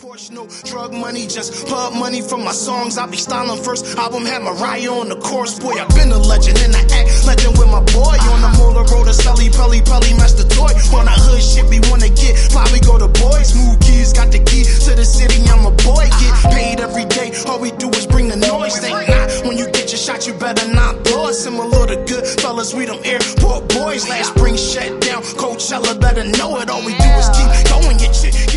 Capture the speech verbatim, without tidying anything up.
Porsche, no drug money, just pub money from my songs. I be styling first. Album had Mariah on the course. Boy, I been a legend and I act legend with my boy. On the Motorola, Sully, Pelly, Pelly, Master Toy. On that hood shit we wanna get, fly we go to boys. Smooth keys, got the key to the city. I'm a boy, get paid every day. All we do is bring the noise. Think not when you get your shot, you better not blow it. Similar to good fellas, we them airport boys. Last spring shut down, Coachella better know it. All we do is keep going, get shit.